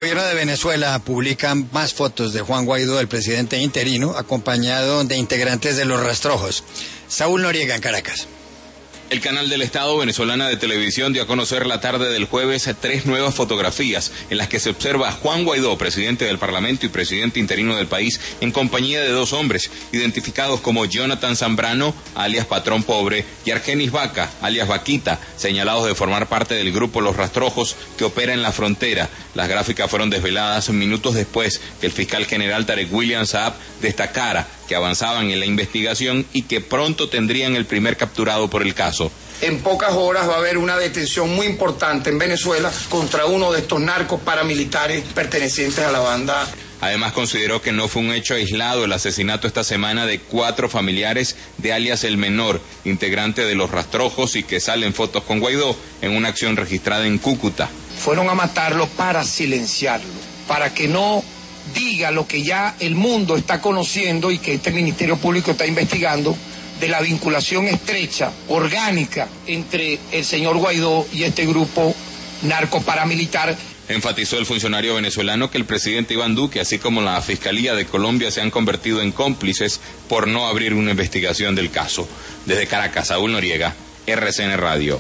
El gobierno de Venezuela publica más fotos de Juan Guaidó, el presidente interino, acompañado de integrantes de Los Rastrojos. Saúl Noriega, en Caracas. El canal del Estado venezolana de televisión dio a conocer la tarde del jueves 3 nuevas fotografías en las que se observa a Juan Guaidó, presidente del Parlamento y presidente interino del país, en compañía de 2 hombres, identificados como Jonathan Zambrano, alias Patrón Pobre, y Argenis Vaca, alias Vaquita, señalados de formar parte del grupo Los Rastrojos que opera en la frontera. Las gráficas fueron desveladas minutos después que el fiscal general Tarek William Saab destacara que avanzaban en la investigación y que pronto tendrían el primer capturado por el caso. En pocas horas va a haber una detención muy importante en Venezuela contra uno de estos narcos paramilitares pertenecientes a la banda. Además consideró que no fue un hecho aislado el asesinato esta semana de 4 familiares de alias El Menor, integrante de Los Rastrojos, y que salen fotos con Guaidó en una acción registrada en Cúcuta. Fueron a matarlo para silenciarlo, para que no diga lo que ya el mundo está conociendo y que este Ministerio Público está investigando, de la vinculación estrecha, orgánica, entre el señor Guaidó y este grupo narcoparamilitar. Enfatizó el funcionario venezolano que el presidente Iván Duque, así como la Fiscalía de Colombia, se han convertido en cómplices por no abrir una investigación del caso. Desde Caracas, Saúl Noriega, RCN Radio.